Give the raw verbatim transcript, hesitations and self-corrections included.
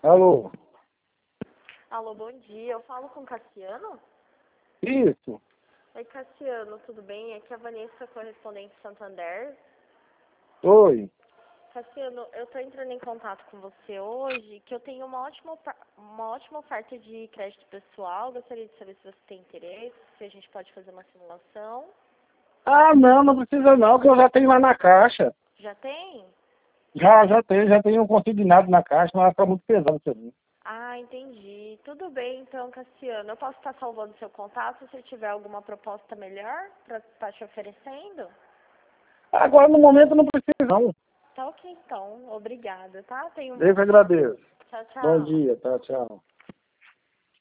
Alô? Alô, bom dia. Eu falo com o Cassiano? Isso. Oi, Cassiano, tudo bem? Aqui é a Vanessa, correspondente Santander. Oi. Cassiano, eu estou entrando em contato com você hoje, que eu tenho uma ótima, opa- uma ótima oferta de crédito pessoal. Gostaria de saber se você tem interesse, se a gente pode fazer uma simulação. Ah, não, não precisa não, que eu já tenho lá na caixa. Já tem? Já, já tenho, já tenho um consignado na caixa, mas vai ficar muito pesado pra mim. Ah, entendi. Tudo bem, então, Cassiano. Eu posso estar salvando seu contato se tiver alguma proposta melhor para estar te oferecendo? Agora, no momento, não precisa não. Tá ok, então. Obrigada, tá? Tenha um Eu bom que dia. agradeço. Tchau, Bom tchau. dia, tá, tchau.